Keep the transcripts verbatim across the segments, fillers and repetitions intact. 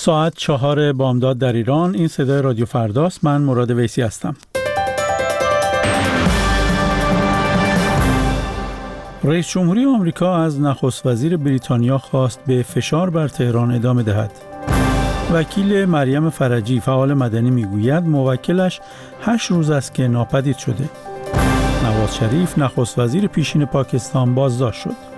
ساعت چهار بامداد در ایران. این صدای رادیو فرداست. من مراد ویسی هستم. رئیس جمهوری آمریکا از نخست وزیر بریتانیا خواست به فشار بر تهران ادامه دهد. وکیل مریم فرجی فعال مدنی میگوید موکلش هشت روز است که ناپدید شده. نواز شریف نخست وزیر پیشین پاکستان بازداشت شد.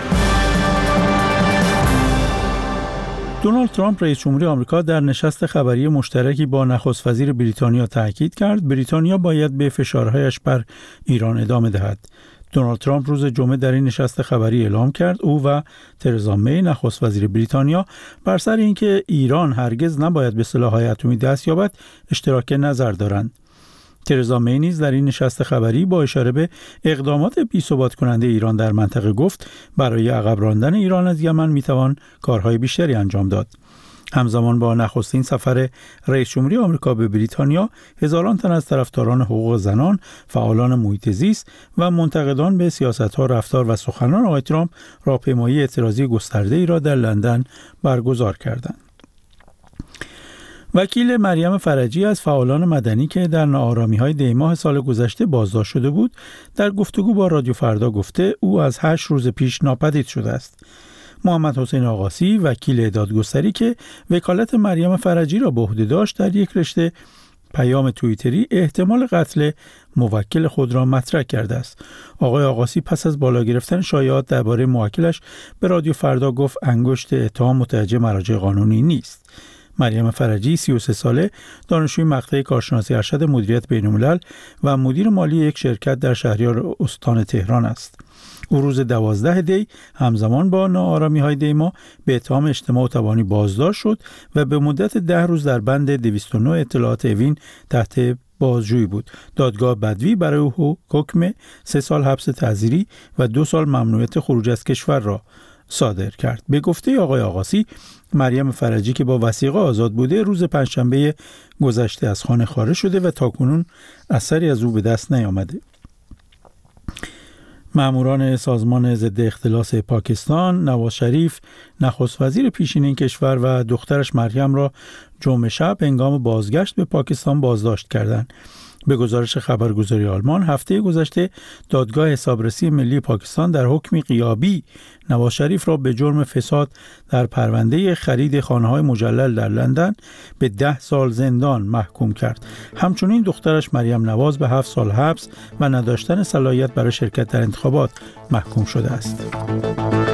دونالد ترامپ رئیس جمهوری آمریکا در نشست خبری مشترکی با نخست وزیر بریتانیا تاکید کرد بریتانیا باید به فشارهایش بر ایران ادامه دهد. دونالد ترامپ روز جمعه در این نشست خبری اعلام کرد او و ترزا می نخست وزیر بریتانیا بر سر اینکه ایران هرگز نباید به سلاح‌های اتمی دست یابد اشتراک نظر دارند. ترزا می نیز در این نشست خبری با اشاره به اقدامات بی‌ثبات کننده ایران در منطقه گفت برای عقب راندن ایران از یمن میتوان کارهای بیشتری انجام داد. همزمان با نخستین سفر رئیس جمهوری آمریکا به بریتانیا، هزاران تن از طرفداران حقوق زنان، فعالان محیط زیست و منتقدان به سیاست‌ها، رفتار و سخنان آقای ترامپ راهپیمایی اعتراضی گسترده‌ای را در لندن برگزار کردند. وکیل مریم فرجی از فعالان مدنی که در ناآرامی‌های دی ماه سال گذشته بازداشت شده بود، در گفتگو با رادیو فردا گفته او از هشت روز پیش ناپدید شده است. محمد حسین آقاسی وکیل دادگستری که وکالت مریم فرجی را به عهده داشت در یک رشته پیام توییتری احتمال قتل موکل خود را مطرح کرده است. آقای آقاسی پس از بالا گرفتن شایعات درباره موکلش به رادیو فردا گفت انگشت اتهام متوجه مراجع قانونی نیست. مریم فرجی سی و سه ساله، دانشجوی مقطع کارشناسی ارشد مدیریت بین‌الملل و مدیر مالی یک شرکت در شهریار استان تهران است. او روز دوازده دی همزمان با ناآرامی‌های دی ماه به اتهام اجتماع و تبانی بازداشت شد و به مدت ده روز در بند دویست و نه اطلاعات اوین تحت بازجویی بود. دادگاه بدوی برای او حکم سه سال حبس تعزیری و دو سال ممنوعیت خروج از کشور را صادر کرد. به گفته آقای آقاسی، مریم فرجی که با وثیقه آزاد بوده روز پنجشنبه گذشته از خانه خارج شده و تاکنون اثری از او به دست نیامده. ماموران سازمان ضد اختلاس پاکستان نواز شریف نخست وزیر پیشین این کشور و دخترش مریم را جمعه شب هنگام بازگشت به پاکستان بازداشت کردند. به گزارش خبرگزاری آلمان هفته گذشته دادگاه حسابرسی ملی پاکستان در حکمی غیابی نواز شریف را به جرم فساد در پرونده خرید خانه‌های مجلل در لندن به ده سال زندان محکوم کرد. همچنین دخترش مریم نواز به هفت سال حبس و نداشتن صلاحیت برای شرکت در انتخابات محکوم شده است.